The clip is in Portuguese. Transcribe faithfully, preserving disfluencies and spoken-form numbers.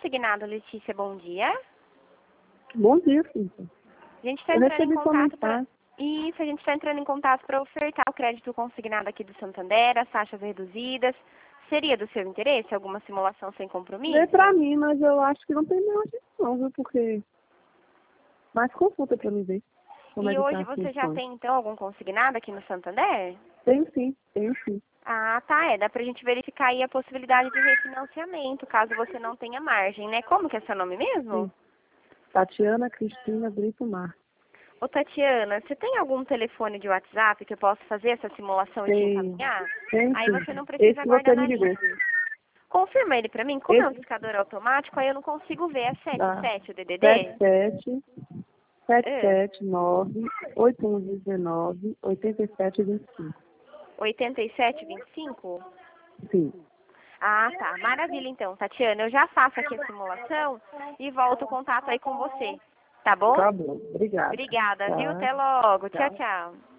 Consignado, Letícia, bom dia. Bom dia, Cíntia. A gente está Eu entrando em recebi contato para... comentário. Isso, a gente está entrando em contato para ofertar o crédito consignado aqui do Santander, as taxas reduzidas. Seria do seu interesse alguma simulação sem compromisso? Vê pra mim, mas eu acho que não tem nenhuma não, viu? Porque... Mas consulta pra mim ver como é E que tá hoje a você já função. tem, então, algum consignado aqui no Santander? Tem sim, tem sim. Ah, tá, é. Dá pra gente verificar aí a possibilidade de refinanciamento, caso você não tenha margem, né? Como que é seu nome mesmo? Sim. Tatiana Cristina Brito Mar. Ô, Tatiana, você tem algum telefone de WhatsApp que eu possa fazer essa simulação e te Tem, encaminhar? tem Aí sim. você não Esse precisa que você aguardar me na ligou. linha. Confirma ele pra mim. Como é um Esse discador automático, aí eu não consigo ver. É sete dá sete o D D D? sete sete sete É. sete nove oito um um nove oito sete dois cinco. oitenta e sete vinte e cinco? Sim. Ah, tá. Maravilha, então, Tatiana. Eu já faço aqui a simulação e volto o contato aí com você. Tá bom? Tá bom. Obrigada. Obrigada, viu? Tá. Até logo. Tchau, Tchau. tchau.